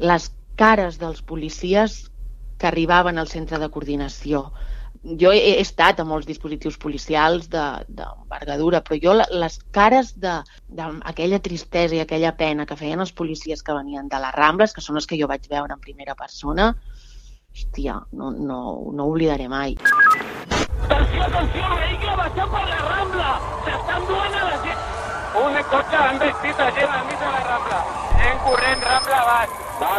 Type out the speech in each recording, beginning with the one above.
les cares dels policies que arribaven al centre de coordinació. Jo he estat a molts dispositius policials d'envergadura, però jo les cares d'aquella tristesa i aquella pena que feien els policies que venien de les Rambles, que són els que jo vaig veure en primera persona, hòstia, no ho oblidaré mai. Atenció, vehicle baixant per la Rambla! S'estan duent a la gent! Un cotxe han vestit a gent al mig de la Rambla. Gent corrent, Rambla baix.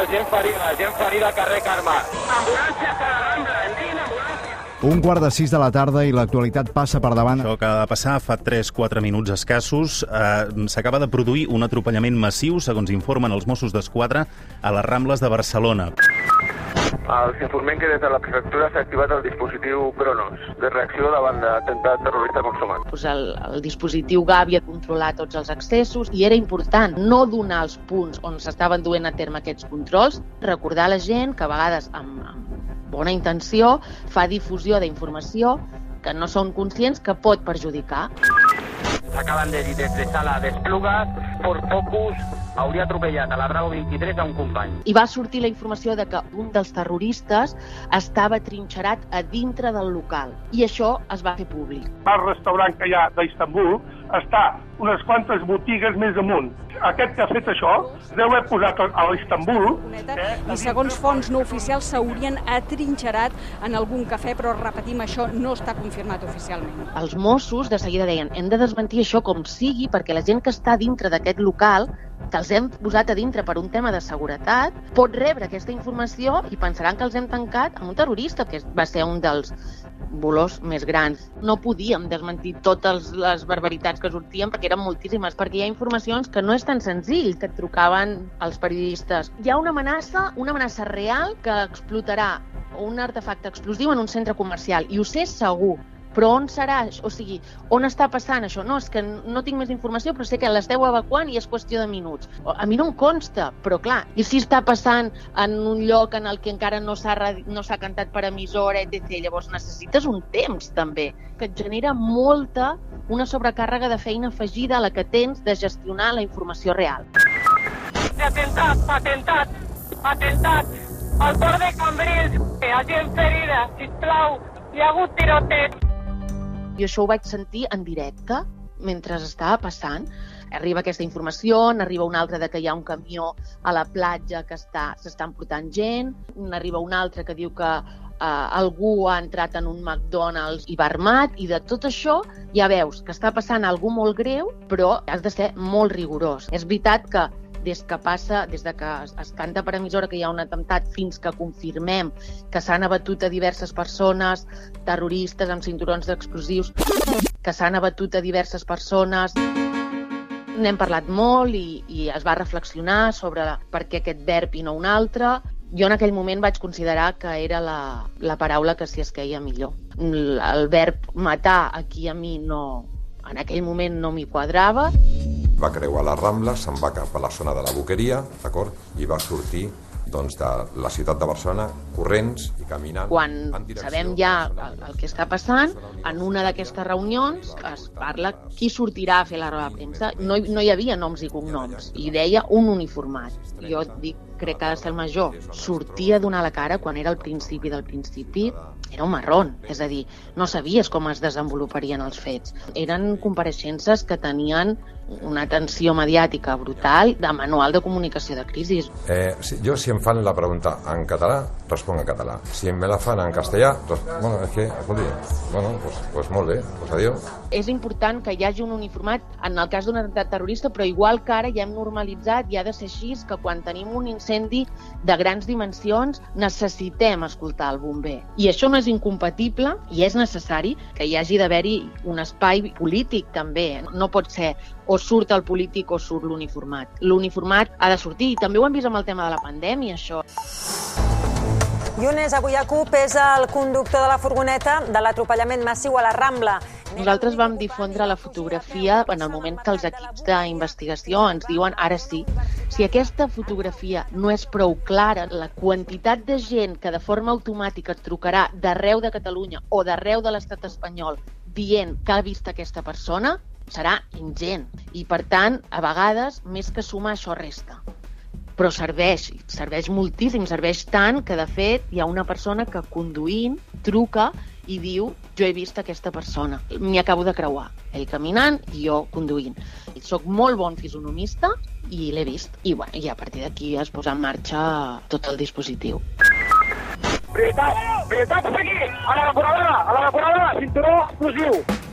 Gent ferida al carrer Carme. Ambulàncies a la Rambla, envien ambulàncies. 5:15 de la tarda i l'actualitat passa per davant. Això acaba de passar fa 3-4 minuts escassos. S'acaba de produir un atropellament massiu, segons informen els Mossos d'Esquadra, a les Rambles de Barcelona. Els informem que des de la prefectura s'ha activat el dispositiu Cronos, de reacció davant d'atemptat terrorista consumat. El dispositiu Gavi ha controlat tots els accessos i era important no donar els punts on s'estaven duent a terme aquests controls, recordar a la gent que a vegades amb bona intenció fa difusió d'informació que no són conscients que pot perjudicar. Acaban de desplazar la Esplugas, Ford Focus hauria atropellat a la Bravo 23 a un company. I va sortir la informació de que un dels terroristes estava trinxerat a dintre del local i això es va fer públic. El restaurant que hi ha d'Istanbul està unes quantes botigues més amunt. Aquest que ha fet això deu haver posat a l'Istanbul. I segons fonts no oficials s'haurien atrinxerat en algun cafè, però repetim, això no està confirmat oficialment. Els Mossos de seguida deien hem de desmentir això com sigui perquè la gent que està dintre d'aquest local, que els hem posat a dintre per un tema de seguretat, pot rebre aquesta informació i pensaran que els hem tancat amb un terrorista, que va ser un dels volors més grans. No podíem desmentir totes les barbaritats que sortien perquè eren moltíssimes, perquè hi ha informacions que no és tan senzill, que et trucaven els periodistes. Hi ha una amenaça real que explotarà un artefacte explosiu en un centre comercial, i ho sé segur. Però on serà? O sigui, on està passant això? No, és que no tinc més informació, però sé que l'esteu evacuant i és qüestió de minuts. A mi no em consta, però clar, i si està passant en un lloc en el que encara no s'ha cantat per emissora, etc. Llavors necessites un temps, també, que et genera una sobrecàrrega de feina afegida a la que tens de gestionar la informació real. Atemptat! Al port de Cambrils, gent ferida, sisplau, hi ha hagut tiroteig. Jo això ho vaig sentir en directe mentre estava passant. Arriba aquesta informació, n'arriba una altra de que hi ha un camió a la platja que s'estan portant gent, n'arriba una altra que diu que algú ha entrat en un McDonald's i va armat, i de tot això ja veus que està passant alguna molt greu, però has de ser molt rigorós. És veritat que des que es canta per emissora que hi ha un atemptat fins que confirmem que s'han abatut a diverses persones, terroristes amb cinturons d'explosius, que s'han abatut a diverses persones. N'hem parlat molt i es va reflexionar sobre per què aquest verb i no un altre. Jo en aquell moment vaig considerar que era la paraula que s'hi esqueia millor. El verb matar aquí a mi en aquell moment no m'hi quadrava. Va creuar la Rambla, se'n va cap a la zona de la Boqueria, d'acord? I va sortir de la ciutat de Barcelona corrents i caminant. Quan sabem ja el que està passant, en una d'aquestes reunions es parla qui sortirà a fer la roda de premsa. No hi havia noms i cognoms, i deia un uniformat. Jo crec que ha de ser el major. Sortir a donar la cara quan era el principi del principi era un marrón, és a dir, no sabies com es desenvoluparien els fets. Eren compareixences que tenien una atenció mediàtica brutal de manual de comunicació de crisi. Jo, si em fan la pregunta en català, responc en català. Si me la fan en castellà, pues molt bé, pues adiós. És important que hi hagi un uniformat en el cas d'un atemptat terrorista, però igual que ara ja hem normalitzat i ha de ser així, que quan tenim un incendi de grans dimensions necessitem escoltar el bomber. I això no és incompatible i és necessari que hi hagi d'haver-hi un espai polític també. No pot ser o surt el polític o surt l'uniformat. L'uniformat ha de sortir, i també ho hem vist amb el tema de la pandèmia, això. Younes Abuyakub és el conductor de la furgoneta de l'atropellament massiu a la Rambla. Nosaltres vam difondre la fotografia en el moment que els equips d'investigació ens diuen ara sí. Si aquesta fotografia no és prou clara, la quantitat de gent que de forma automàtica et trucarà d'arreu de Catalunya o d'arreu de l'estat espanyol dient que ha vist aquesta persona serà ingent. I per tant, a vegades, més que sumar, això resta. però serveix moltíssim, serveix tant que de fet hi ha una persona que conduint truca i diu jo he vist aquesta persona, m'hi acabo de creuar, ell caminant i jo conduint. Soc molt bon fisonomista i l'he vist. I a partir d'aquí es posa en marxa tot el dispositiu. Prioritat, seguir! A la depuradora, cinturó explosiu!